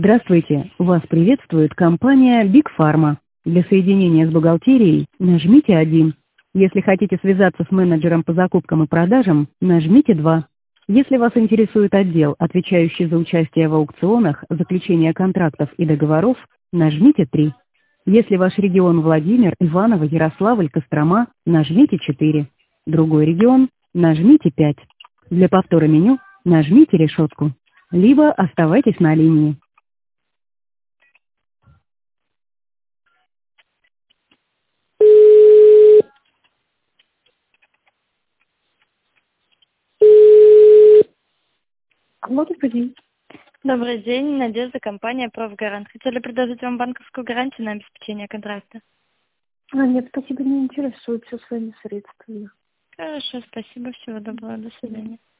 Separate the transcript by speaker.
Speaker 1: Здравствуйте, вас приветствует компания Big Pharma. Для соединения с бухгалтерией нажмите 1. Если хотите связаться с менеджером по закупкам и продажам, нажмите 2. Если вас интересует отдел, отвечающий за участие в аукционах, заключение контрактов и договоров, нажмите 3. Если ваш регион Владимир, Иваново, Ярославль, Кострома, нажмите 4. Другой регион, нажмите 5. Для повтора меню нажмите решетку. Либо оставайтесь на линии. Добрый день.
Speaker 2: Добрый день, Надежда, компания «Профгарант». Хотели предложить вам банковскую гарантию на обеспечение контракта.
Speaker 3: Нет, спасибо, не интересует все своими средствами.
Speaker 2: Хорошо, спасибо, всего доброго, до свидания.